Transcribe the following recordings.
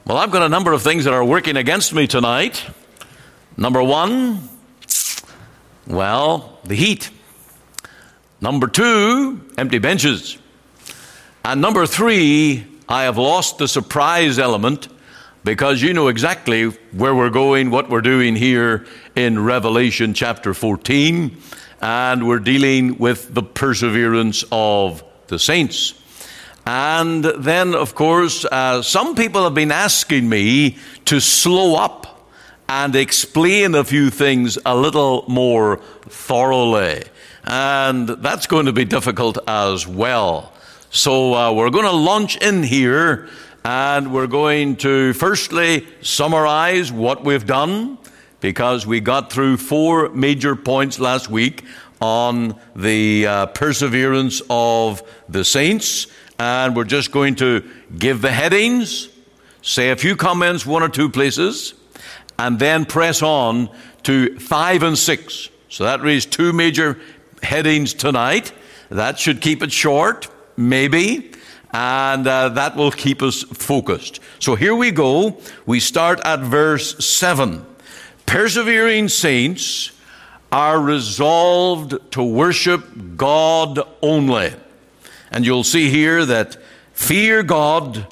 Well, I've got a number of things that are working against me tonight. Number one, well, the heat. Number two, empty benches. And number three, I have lost the surprise element, because you know exactly where we're going, what we're doing here in Revelation chapter 14, and we're dealing with the perseverance of the saints. And then, of course, some people have been asking me to slow up and explain a few things a little more thoroughly. And that's going to be difficult as well. So we're going to launch in here, and we're going to firstly summarize what we've done, because we got through 4 major points last week on the perseverance of the saints. And we're just going to give the headings, say a few comments, 1 or 2 places, and then press on to 5 and 6. So that reads 2 major headings tonight. That should keep it short, maybe, and that will keep us focused. So here we go. We start at verse 7. Persevering saints are resolved to worship God only. And you'll see here that fear God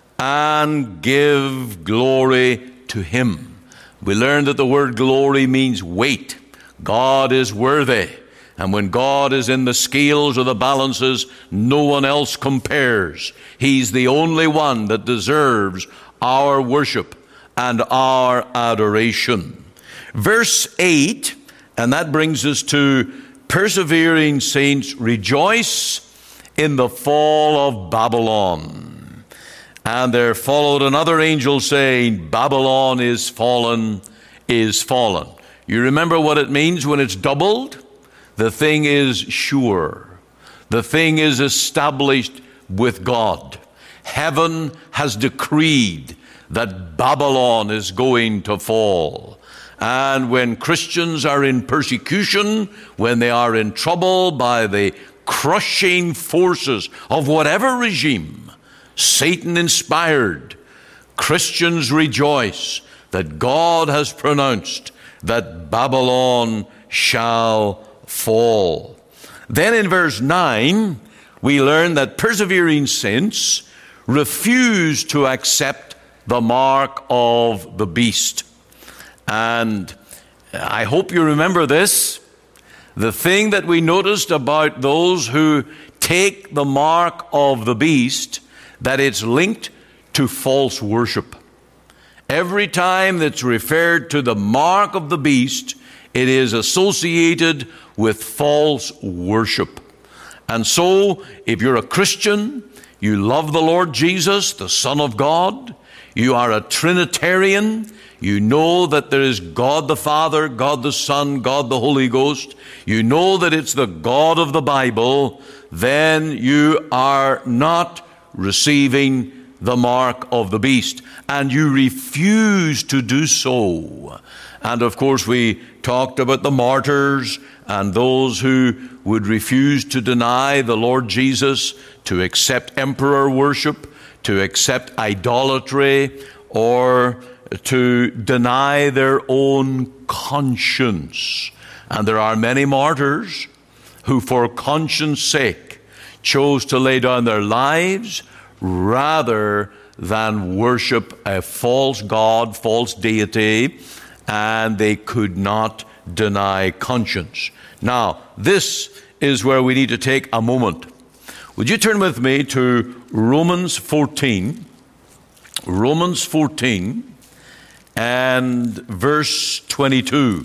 and give glory to Him. We learned that the word glory means weight. God is worthy. And when God is in the scales or the balances, no one else compares. He's the only one that deserves our worship and our adoration. Verse 8, and that brings us to persevering saints rejoice in the fall of Babylon. And there followed another angel saying, Babylon is fallen, is fallen. You remember what it means when it's doubled? The thing is sure. The thing is established with God. Heaven has decreed that Babylon is going to fall. And when Christians are in persecution, when they are in trouble by the crushing forces of whatever regime, Satan inspired, Christians rejoice that God has pronounced that Babylon shall fall. Then in verse 9, we learn that persevering saints refuse to accept the mark of the beast. And I hope you remember this. The thing that we noticed about those who take the mark of the beast, that it's linked to false worship. Every time that's referred to the mark of the beast, it is associated with false worship. And so, if you're a Christian, you love the Lord Jesus, the Son of God, you are a Trinitarian, you know that there is God the Father, God the Son, God the Holy Ghost, you know that it's the God of the Bible, then you are not receiving the mark of the beast, and you refuse to do so. And of course, we talked about the martyrs and those who would refuse to deny the Lord Jesus, to accept emperor worship, to accept idolatry, or to deny their own conscience. And there are many martyrs who, for conscience sake, chose to lay down their lives rather than worship a false god, false deity, and they could not deny conscience. Now, this is where we need to take a moment. Would you turn with me to Romans 14? Romans 14 and verse 22.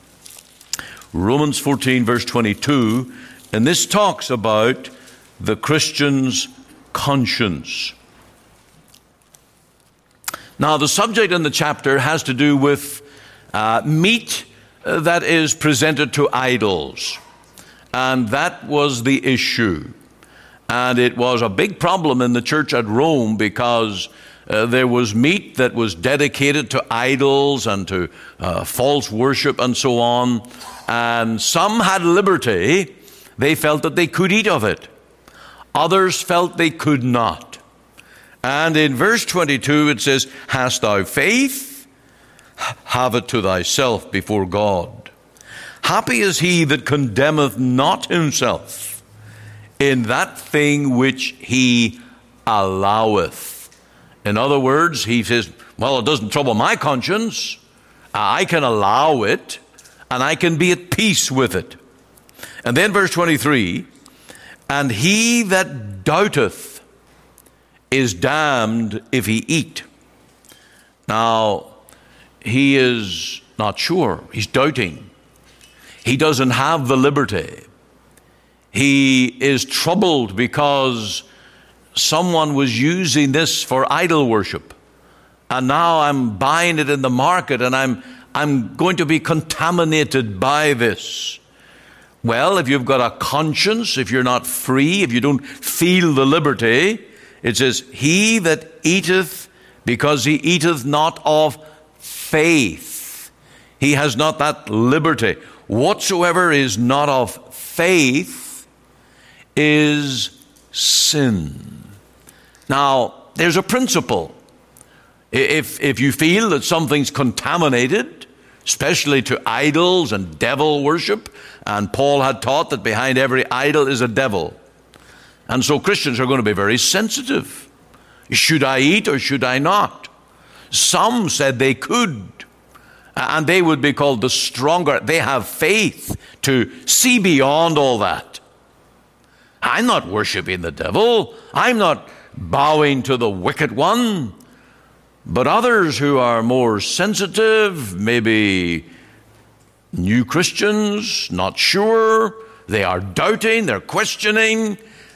Romans 14, verse 22. And this talks about the Christian's conscience. Now, the subject in the chapter has to do with meat that is presented to idols. And that was the issue. And it was a big problem in the church at Rome, because there was meat that was dedicated to idols and to false worship and so on. And some had liberty. They felt that they could eat of it. Others felt they could not. And in verse 22 it says, hast thou faith? Have it to thyself before God. Happy is he that condemneth not himself in that thing which he alloweth. In other words, he says, well, it doesn't trouble my conscience. I can allow it, and I can be at peace with it. And then verse 23, and he that doubteth is damned if he eat. Now, he is not sure. He's doubting. He doesn't have the liberty. He is troubled because someone was using this for idol worship. And now I'm buying it in the market, and I'm going to be contaminated by this. Well, if you've got a conscience, if you're not free, if you don't feel the liberty, it says, he that eateth, because he eateth not of faith. He has not that liberty. Whatsoever is not of faith is sin. Now, there's a principle. If you feel that something's contaminated, especially to idols and devil worship, and Paul had taught that behind every idol is a devil. And so Christians are going to be very sensitive. Should I eat or should I not? Some said they could, and they would be called the stronger. They have faith to see beyond all that. I'm not worshiping the devil. I'm not bowing to the wicked one. But others who are more sensitive, maybe new Christians, not sure, they are doubting, they're questioning,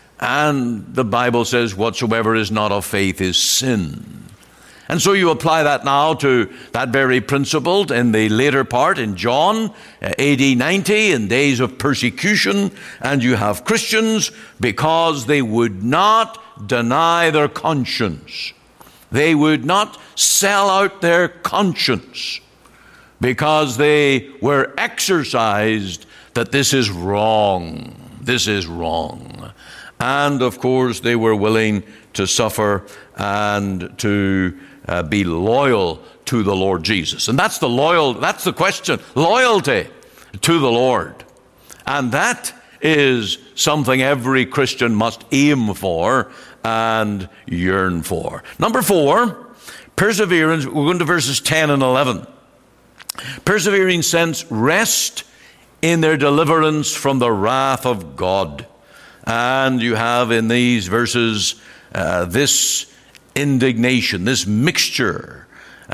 and the Bible says whatsoever is not of faith is sin. And so you apply that now to that very principle in the later part in John, AD 90, in days of persecution, and you have Christians because they would not deny their conscience. They would not sell out their conscience because they were exercised that this is wrong. This is wrong. And of course, they were willing to suffer and to be loyal to the Lord Jesus. And that's the question. Loyalty to the Lord. And that is something every Christian must aim for and yearn for. Number 4, perseverance. We're going to verses 10 and 11. Persevering saints rest in their deliverance from the wrath of God. And you have in these verses this indignation, this mixture,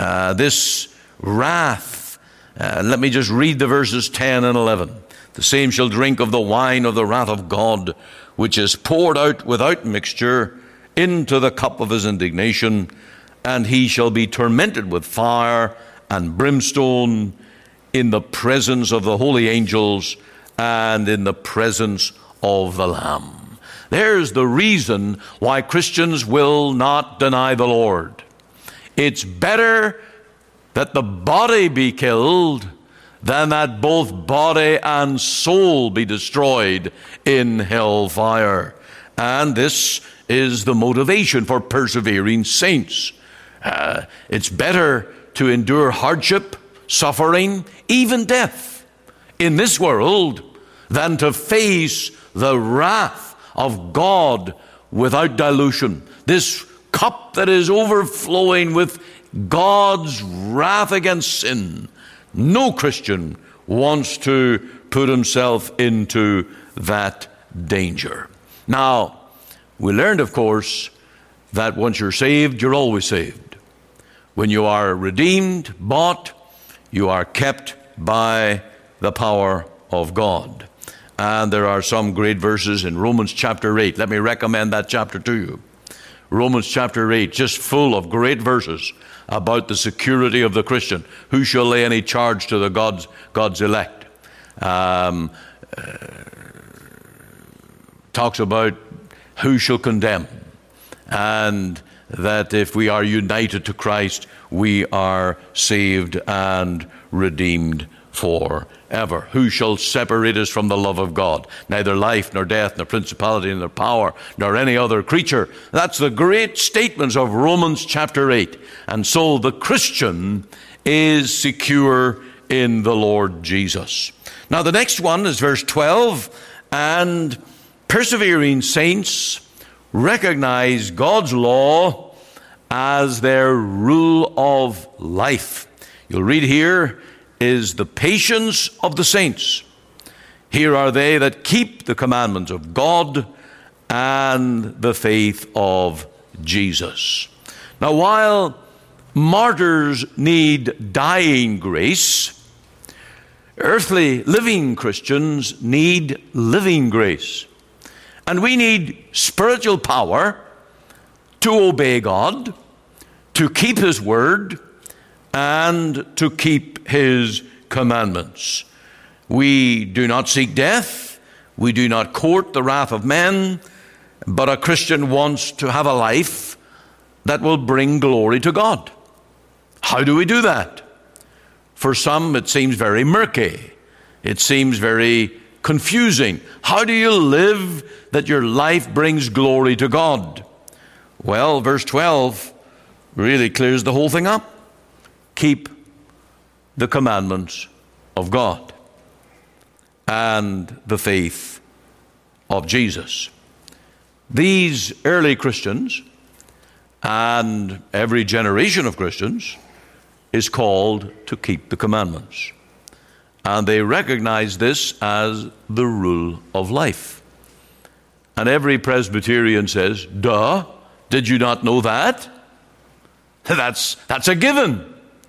this wrath. Let me just read the verses 10 and 11. The same shall drink of the wine of the wrath of God, which is poured out without mixture into the cup of his indignation, and he shall be tormented with fire and brimstone in the presence of the holy angels and in the presence of the Lamb. There's the reason why Christians will not deny the Lord. It's better that the body be killed than that both body and soul be destroyed in hell fire. And this is the motivation for persevering saints. It's better to endure hardship, suffering, even death in this world than to face the wrath of God without dilution. This cup that is overflowing with God's wrath against sin. No Christian wants to put himself into that danger. Now, we learned, of course, that once you're saved, you're always saved. When you are redeemed, bought, you are kept by the power of God. And there are some great verses in Romans chapter 8. Let me recommend that chapter to you. Romans chapter 8, just full of great verses about the security of the Christian. Who shall lay any charge to the God's elect? Talks about who shall condemn. And that if we are united to Christ, we are saved and redeemed forever. Who shall separate us from the love of God? Neither life, nor death, nor principality, nor power, nor any other creature. That's the great statements of Romans chapter 8. And so the Christian is secure in the Lord Jesus. Now the next one is verse 12. And persevering saints recognize God's law as their rule of life. You'll read here is the patience of the saints. Here are they that keep the commandments of God and the faith of Jesus. Now, while martyrs need dying grace, earthly living Christians need living grace. And we need spiritual power to obey God, to keep His word, and to keep His commandments. We do not seek death. We do not court the wrath of men. But a Christian wants to have a life that will bring glory to God. How do we do that? For some, it seems very murky. It seems very confusing. How do you live that your life brings glory to God? Well, verse 12 really clears the whole thing up. Keep the commandments of God and the faith of Jesus. These early Christians and every generation of Christians is called to keep the commandments. And they recognize this as the rule of life. And every Presbyterian says, duh, did you not know that? That's a given.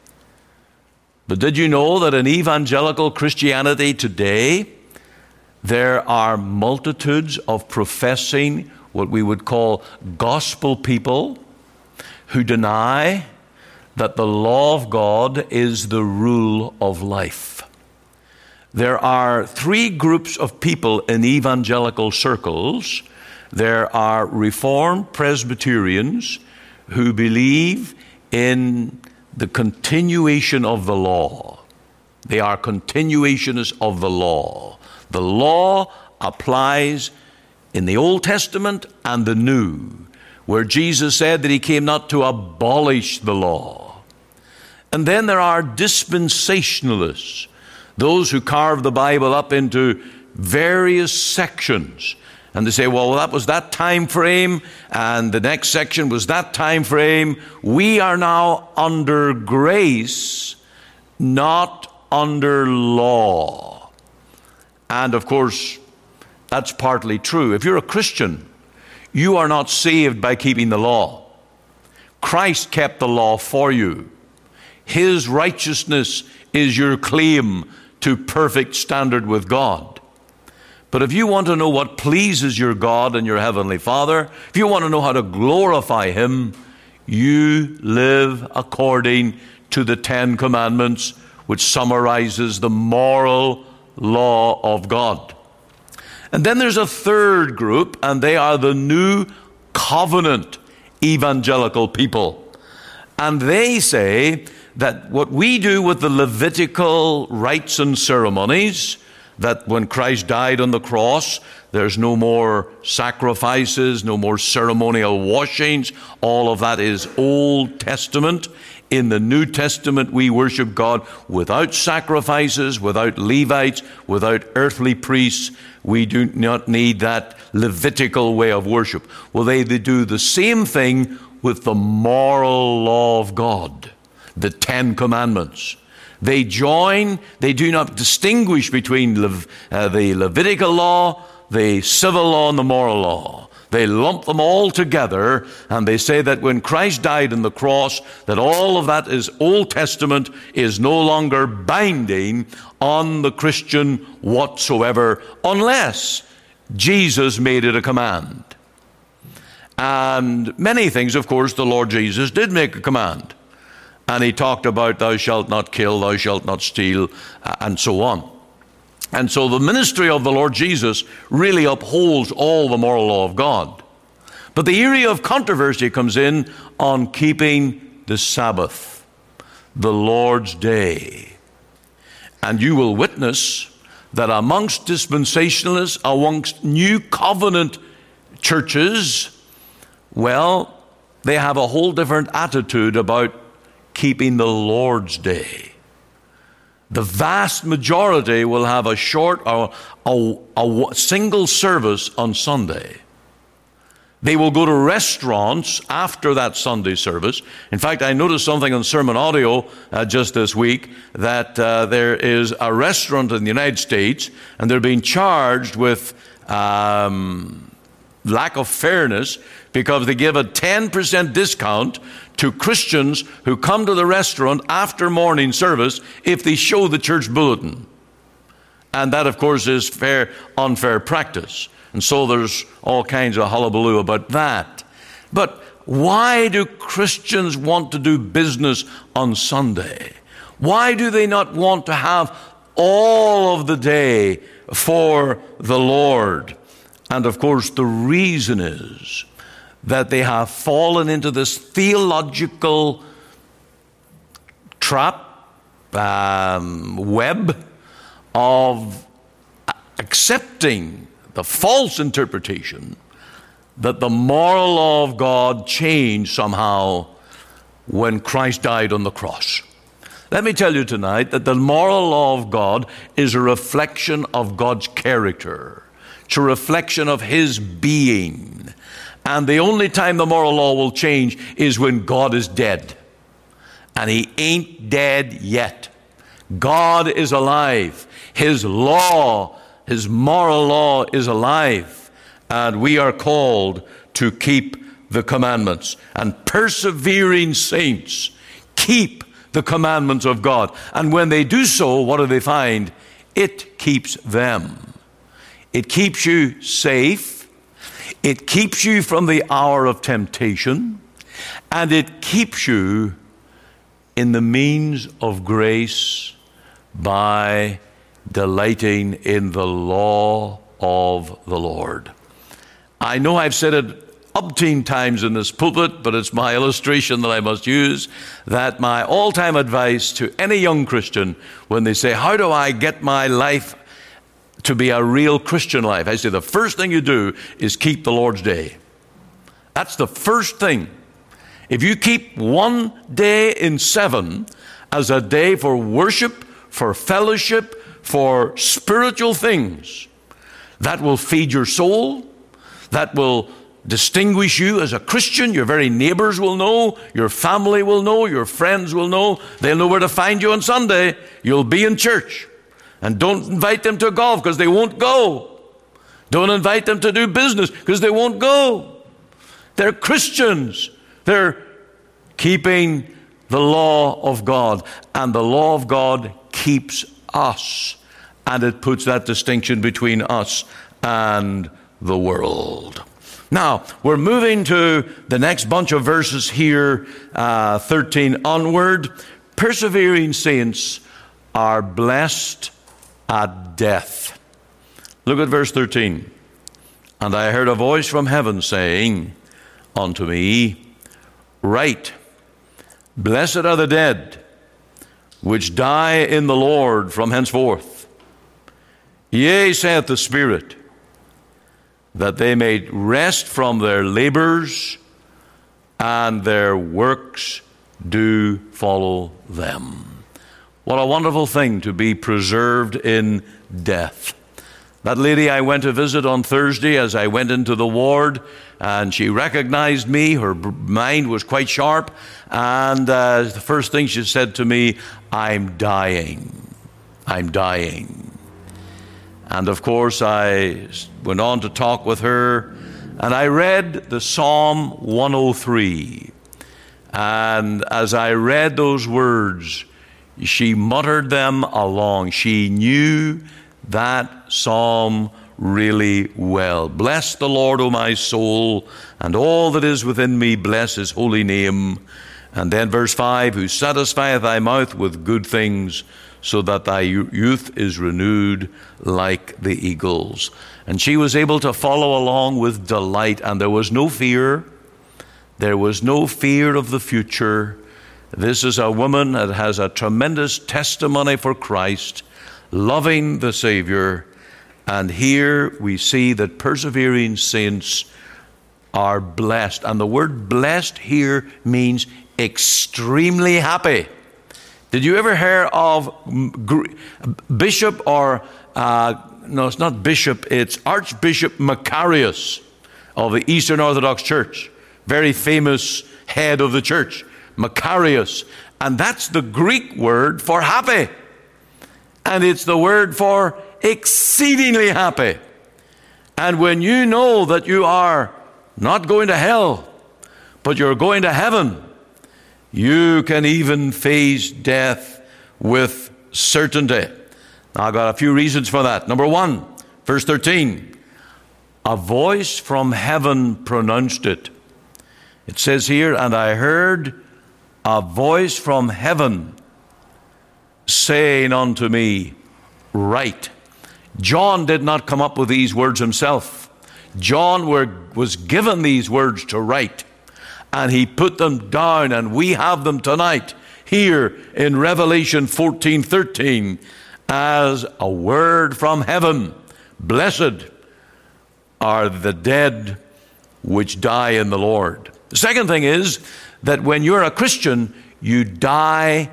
But did you know that in evangelical Christianity today, there are multitudes of professing what we would call gospel people who deny that the law of God is the rule of life? There are three groups of people in evangelical circles. There are Reformed Presbyterians who believe in the continuation of the law. They are continuationists of the law. The law applies in the Old Testament and the New, where Jesus said that He came not to abolish the law. And then there are dispensationalists, those who carve the Bible up into various sections. And they say, well, that was that time frame, and the next section was that time frame. We are now under grace, not under law. And of course, that's partly true. If you're a Christian, you are not saved by keeping the law. Christ kept the law for you. His righteousness is your claim to perfect standard with God. But if you want to know what pleases your God and your Heavenly Father, if you want to know how to glorify Him, you live according to the Ten Commandments, which summarizes the moral law of God. And then there's a third group, and they are the New Covenant evangelical people. And they say that what we do with the Levitical rites and ceremonies, that when Christ died on the cross, there's no more sacrifices, no more ceremonial washings. All of that is Old Testament. In the New Testament, we worship God without sacrifices, without Levites, without earthly priests. We do not need that Levitical way of worship. Well, they do the same thing with the moral law of God, the Ten Commandments. They join, they do not distinguish between the Levitical law, the civil law, and the moral law. They lump them all together, and they say that when Christ died on the cross, that all of that is Old Testament, is no longer binding on the Christian whatsoever, unless Jesus made it a command. And many things, of course, the Lord Jesus did make a command. And He talked about thou shalt not kill, thou shalt not steal, and so on. And so the ministry of the Lord Jesus really upholds all the moral law of God. But the area of controversy comes in on keeping the Sabbath, the Lord's day. And you will witness that amongst dispensationalists, amongst New Covenant churches, well, they have a whole different attitude about keeping the Lord's Day. The vast majority will have a short or a single service on Sunday. They will go to restaurants after that Sunday service. In fact, I noticed something on Sermon Audio just this week, that there is a restaurant in the United States, and they're being charged with lack of fairness because they give a 10% discount to Christians who come to the restaurant after morning service if they show the church bulletin. And that, of course, is unfair practice. And so there's all kinds of hullabaloo about that. But why do Christians want to do business on Sunday? Why do they not want to have all of the day for the Lord? And of course, the reason is that they have fallen into this theological trap, web of accepting the false interpretation that the moral law of God changed somehow when Christ died on the cross. Let me tell you tonight that the moral law of God is a reflection of God's character. It's a reflection of His being. And the only time the moral law will change is when God is dead. And He ain't dead yet. God is alive. His law, His moral law is alive. And we are called to keep the commandments. And persevering saints keep the commandments of God. And when they do so, what do they find? It keeps them. It keeps you safe. It keeps you from the hour of temptation. And it keeps you in the means of grace by delighting in the law of the Lord. I know I've said it umpteen times in this pulpit, but it's my illustration that I must use, that my all-time advice to any young Christian when they say, how do I get my life to be a real Christian life? I say the first thing you do is keep the Lord's Day. That's the first thing. If you keep one day in 7 as a day for worship, for fellowship, for spiritual things, that will feed your soul. That will distinguish you as a Christian. Your very neighbors will know. Your family will know. Your friends will know. They'll know where to find you on Sunday. You'll be in church. And don't invite them to golf because they won't go. Don't invite them to do business because they won't go. They're Christians. They're keeping the law of God. And the law of God keeps us. And it puts that distinction between us and the world. Now, we're moving to the next bunch of verses here, 13 onward. Persevering saints are blessed at death. Look at verse 13. And I heard a voice from heaven saying unto me, Write, blessed are the dead, which die in the Lord from henceforth. Yea, saith the Spirit, that they may rest from their labors, and their works do follow them. What a wonderful thing to be preserved in death. That lady I went to visit on Thursday as I went into the ward, and she recognized me. Her mind was quite sharp, and the first thing she said to me, I'm dying. I'm dying. And of course, I went on to talk with her, and I read the Psalm 103. And as I read those words, she muttered them along. She knew that psalm really well. Bless the Lord, O my soul, and all that is within me, bless His holy name. And then verse 5, Who satisfieth thy mouth with good things, so that thy youth is renewed like the eagles. And she was able to follow along with delight, and there was no fear. There was no fear of the future. This is a woman that has a tremendous testimony for Christ, loving the Savior. And here we see that persevering saints are blessed. And the word blessed here means extremely happy. Did you ever hear of Bishop or, no, it's not Bishop, it's Archbishop Macarius of the Eastern Orthodox Church. Very famous head of the church, Macarius. And that's the Greek word for happy. And it's the word for exceedingly happy. And when you know that you are not going to hell, but you're going to heaven, you can even face death with certainty. Now, I've got a few reasons for that. Number 1, verse 13. A voice from heaven pronounced it. It says here, and I heard a voice from heaven saying unto me, write. John did not come up with these words himself. John was given these words to write, and he put them down, and we have them tonight here in Revelation 14:13 as a word from heaven. Blessed are the dead which die in the Lord. The second thing is that when you're a Christian, you die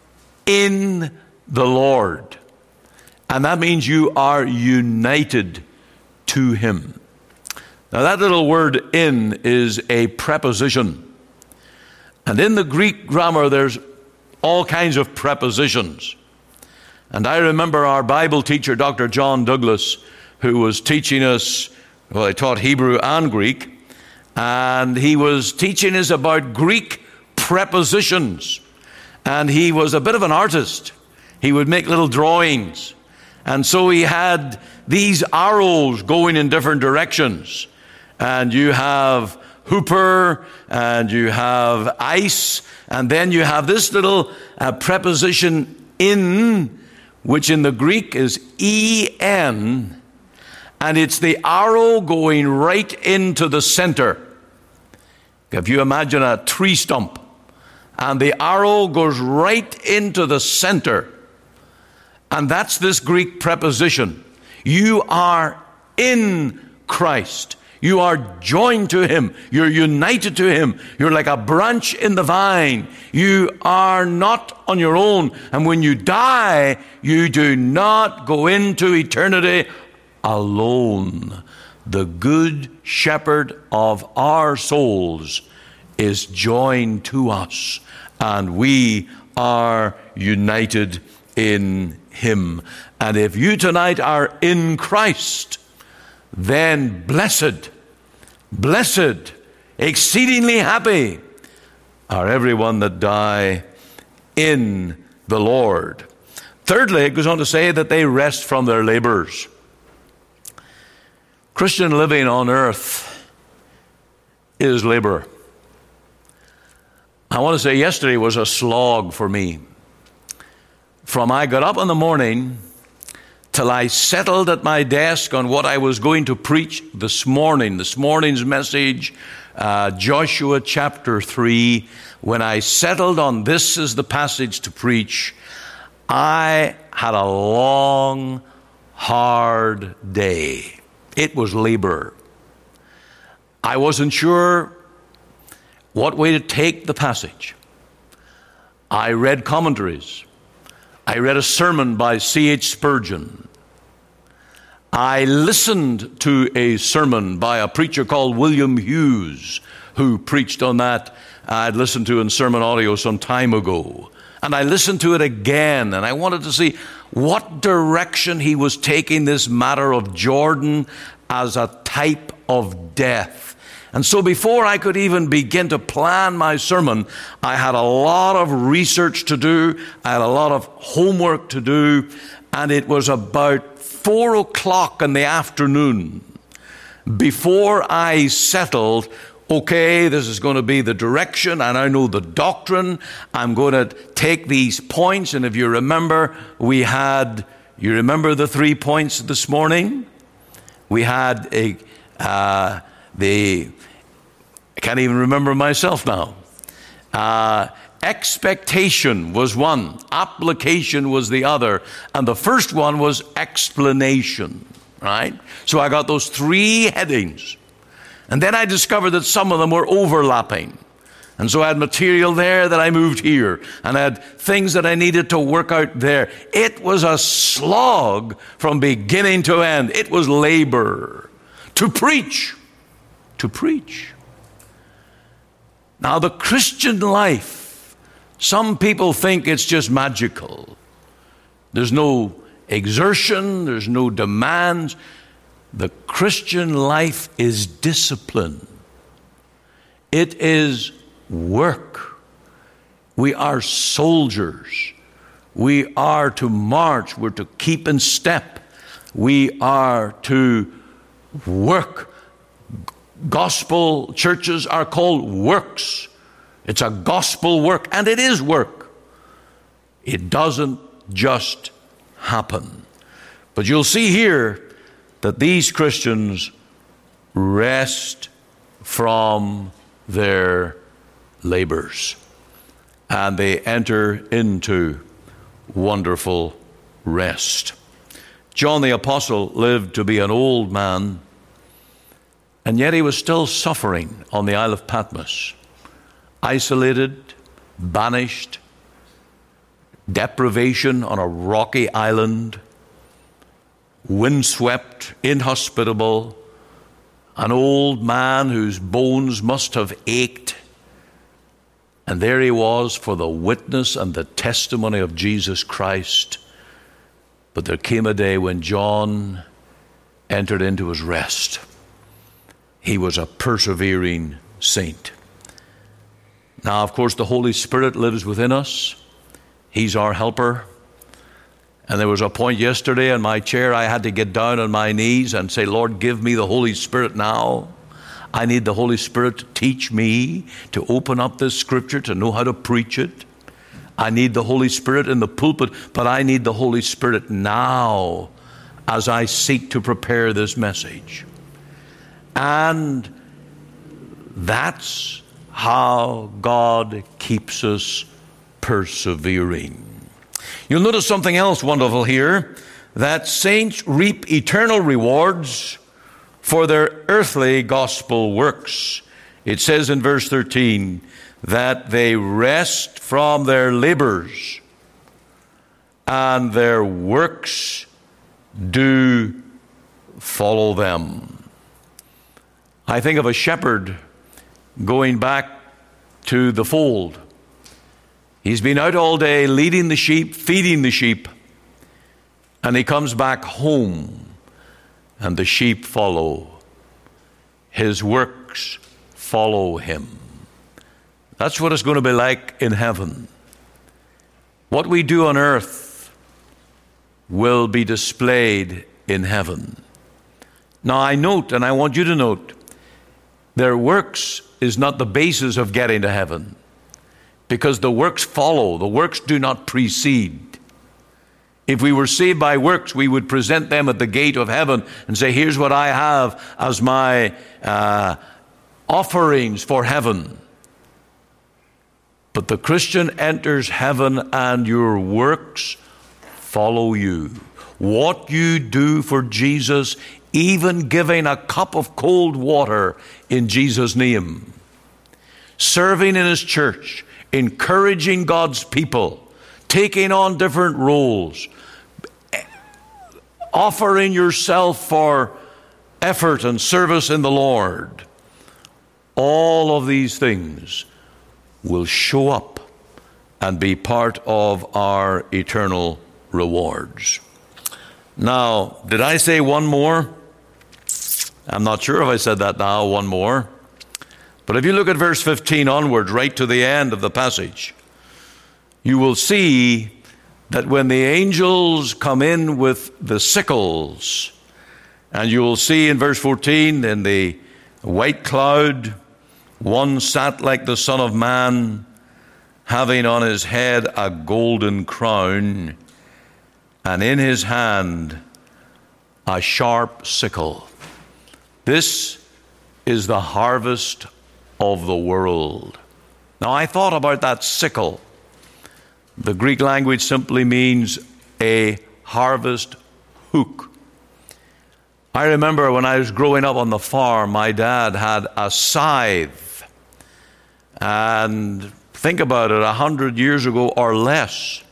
in the Lord. And that means you are united to Him. Now that little word in is a preposition. And in the Greek grammar there's all kinds of prepositions. And I remember our Bible teacher, Dr. John Douglas, who was teaching us, well, he taught Hebrew and Greek, and he was teaching us about Greek prepositions. And he was a bit of an artist. He would make little drawings. And so he had these arrows going in different directions. And you have hooper, and you have ice, and then you have this little preposition in, which in the Greek is en, and it's the arrow going right into the center. If you imagine a tree stump, and the arrow goes right into the center, and that's this Greek preposition. You are in Christ. You are joined to Him. You're united to Him. You're like a branch in the vine. You are not on your own. And when you die, you do not go into eternity alone. The good shepherd of our souls is joined to us, and we are united in Him. And if you tonight are in Christ, then blessed, exceedingly happy are everyone that die in the Lord. Thirdly, it goes on to say that they rest from their labors. Christian living on earth is labor. I want to say yesterday was a slog for me. From I got up in the morning till I settled at my desk on what I was going to preach this morning's message, Joshua chapter 3, when I settled on this is the passage to preach, I had a long, hard day. It was labor. I wasn't sure what way to take the passage. I read commentaries. I read a sermon by C.H. Spurgeon. I listened to a sermon by a preacher called William Hughes, who preached on that. I'd listened to in sermon audio some time ago. And I listened to it again, and I wanted to see what direction he was taking this matter of Jordan as a type of death. And so before I could even begin to plan my sermon, I had a lot of research to do. I had a lot of homework to do. And it was about 4 o'clock in the afternoon before I settled, okay, this is going to be the direction, and I know the doctrine. I'm going to take these points. And if you remember, you remember the 3 points this morning? We had I can't even remember myself now. Expectation was one, application was the other, and the first one was explanation, right? So I got those three headings. And then I discovered that some of them were overlapping. And so I had material there that I moved here, and I had things that I needed to work out there. It was a slog from beginning to end. It was labor to preach. To preach. Now, the Christian life, some people think it's just magical. There's no exertion, there's no demands. The Christian life is discipline. It is work. We are soldiers. We are to march. We're to keep in step. We are to work. Gospel churches are called works. It's a gospel work, and it is work. It doesn't just happen. But you'll see here that these Christians rest from their labors, and they enter into wonderful rest. John the Apostle lived to be an old man, and yet he was still suffering on the Isle of Patmos, isolated, banished, deprivation on a rocky island, windswept, inhospitable, an old man whose bones must have ached. And there he was for the witness and the testimony of Jesus Christ. But there came a day when John entered into his rest. He was a persevering saint. Now, of course, the Holy Spirit lives within us. He's our helper. And there was a point yesterday in my chair I had to get down on my knees and say, Lord, give me the Holy Spirit now. I need the Holy Spirit to teach me, to open up this scripture, to know how to preach it. I need the Holy Spirit in the pulpit, but I need the Holy Spirit now as I seek to prepare this message. And that's how God keeps us persevering. You'll notice something else wonderful here, that saints reap eternal rewards for their earthly gospel works. It says in verse 13 that they rest from their labors and their works do follow them. I think of a shepherd going back to the fold. He's been out all day leading the sheep, feeding the sheep, and he comes back home, and the sheep follow. His works follow him. That's what it's going to be like in heaven. What we do on earth will be displayed in heaven. Now I note, and I want you to note, their works is not the basis of getting to heaven, because the works follow. The works do not precede. If we were saved by works, we would present them at the gate of heaven and say, here's what I have as my offerings for heaven. But the Christian enters heaven and your works follow you. What you do for Jesus, even giving a cup of cold water in Jesus' name, serving in his church, encouraging God's people, taking on different roles, offering yourself for effort and service in the Lord. All of these things will show up and be part of our eternal rewards. Now, did I say one more? I'm not sure if I said that now, one more. But if you look at verse 15 onward, right to the end of the passage, you will see that when the angels come in with the sickles, and you will see in verse 14, in the white cloud, one sat like the Son of Man, having on his head a golden crown, and in his hand a sharp sickle. This is the harvest of the world. Now, I thought about that sickle. The Greek language simply means a harvest hook. I remember when I was growing up on the farm, my dad had a scythe. And think about it, 100 years ago or less,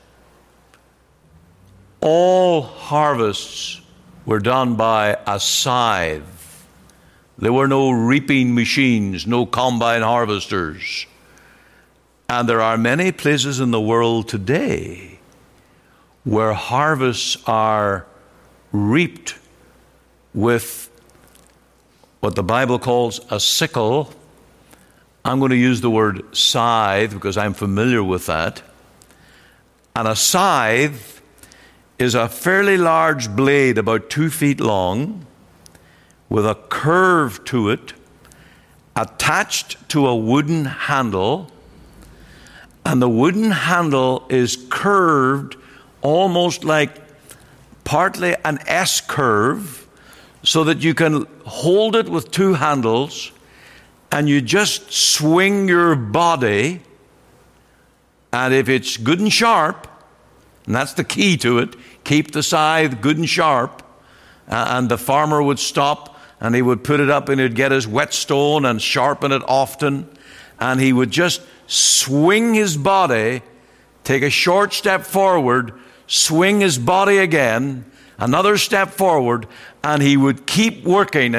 all harvests were done by a scythe. There were no reaping machines, no combine harvesters. And there are many places in the world today where harvests are reaped with what the Bible calls a sickle. I'm going to use the word scythe because I'm familiar with that. And a scythe is a fairly large blade, about 2 feet long, with a curve to it, attached to a wooden handle. And the wooden handle is curved almost like partly an S curve, so that you can hold it with two handles and you just swing your body. And if it's good and sharp, and that's the key to it, keep the scythe good and sharp, and the farmer would stop and he would put it up and he'd get his whetstone and sharpen it often, and he would just swing his body, take a short step forward, swing his body again, another step forward, and he would keep working,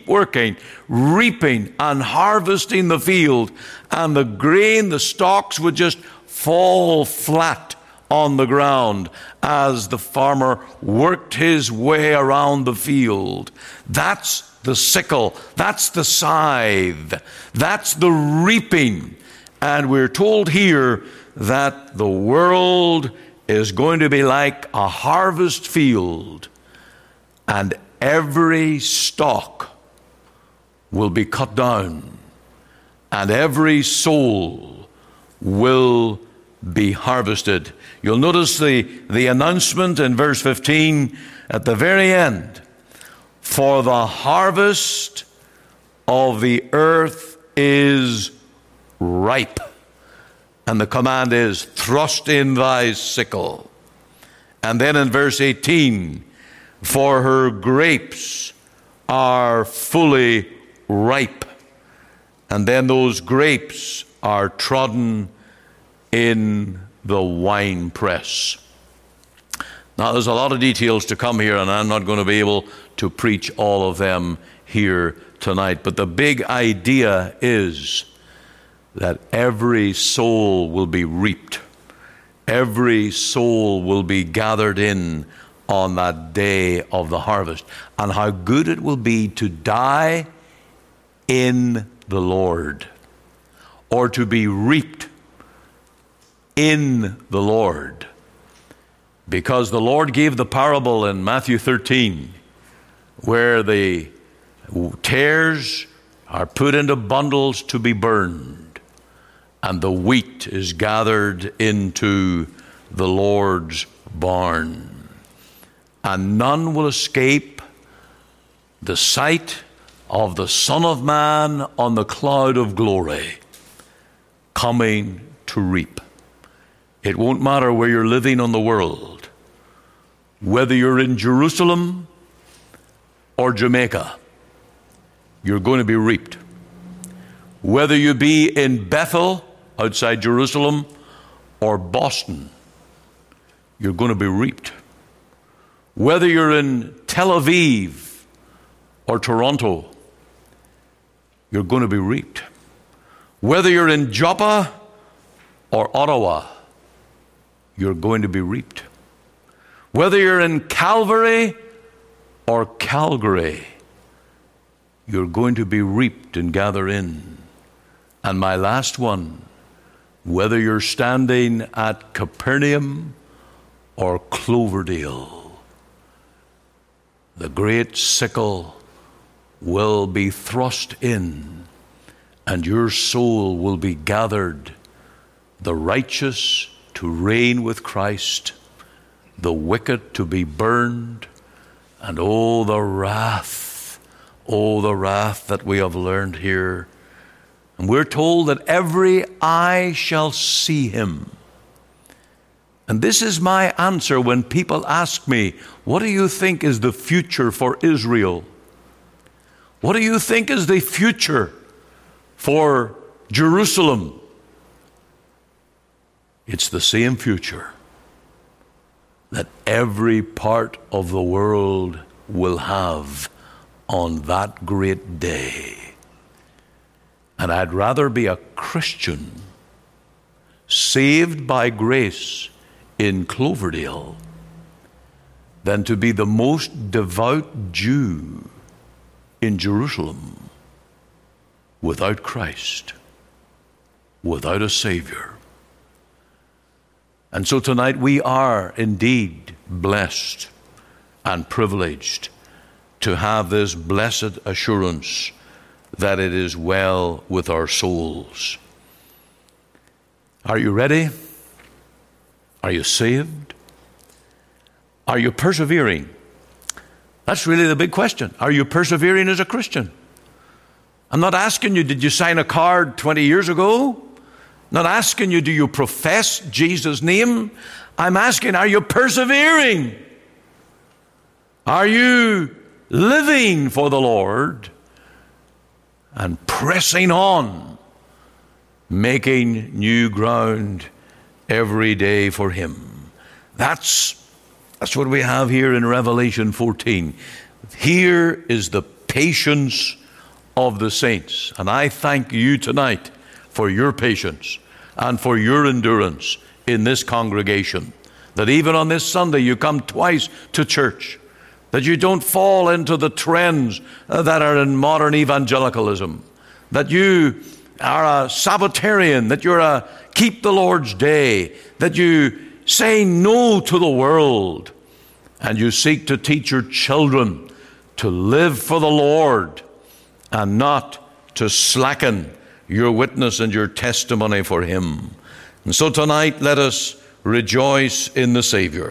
reaping and harvesting the field, and the grain, the stalks would just fall flat on the ground as the farmer worked his way around the field. That's the sickle, that's the scythe, that's the reaping. And we're told here that the world is going to be like a harvest field, and every stalk will be cut down, and every soul will be harvested. You'll notice the announcement in verse 15 at the very end. For the harvest of the earth is ripe. And the command is, thrust in thy sickle. And then in verse 18, for her grapes are fully ripe. And then those grapes are trodden in the winepress. Now, there's a lot of details to come here, and I'm not going to be able to preach all of them here tonight. But the big idea is that every soul will be reaped. Every soul will be gathered in on that day of the harvest. And how good it will be to die in the Lord, or to be reaped in the Lord. Because the Lord gave the parable in Matthew 13, where the tares are put into bundles to be burned, and the wheat is gathered into the Lord's barn. And none will escape the sight of the Son of Man on the cloud of glory, coming to reap. It won't matter where you're living on the world, whether you're in Jerusalem or Jamaica, you're going to be reaped. Whether you be in Bethel, outside Jerusalem, or Boston, you're going to be reaped. Whether you're in Tel Aviv or Toronto, you're going to be reaped. Whether you're in Joppa or Ottawa, you're going to be reaped. Whether you're in Calvary or Calgary, you're going to be reaped and gather in. And my last one, whether you're standing at Capernaum or Cloverdale, the great sickle will be thrust in, and your soul will be gathered, the righteous to reign with Christ, the wicked to be burned, and the wrath that we have learned here. And we're told that every eye shall see him. And this is my answer when people ask me, what do you think is the future for Israel? What do you think is the future for Jerusalem? It's the same future that every part of the world will have on that great day. And I'd rather be a Christian saved by grace in Cloverdale than to be the most devout Jew in Jerusalem without Christ, without a Savior. And so tonight we are indeed blessed and privileged to have this blessed assurance that it is well with our souls. Are you ready? Are you saved? Are you persevering? That's really the big question. Are you persevering as a Christian? I'm not asking you, did you sign a card 20 years ago? Not asking you, do you profess Jesus' name? I'm asking, are you persevering? Are you living for the Lord and pressing on, making new ground every day for him? That's what we have here in Revelation 14. Here is the patience of the saints. And I thank you tonight for your patience and for your endurance in this congregation. That even on this Sunday you come twice to church. That you don't fall into the trends that are in modern evangelicalism. That you are a Sabbatarian. That you're a keep the Lord's day. That you say no to the world. And you seek to teach your children to live for the Lord and not to slacken your witness and your testimony for him. And so tonight let us rejoice in the Savior.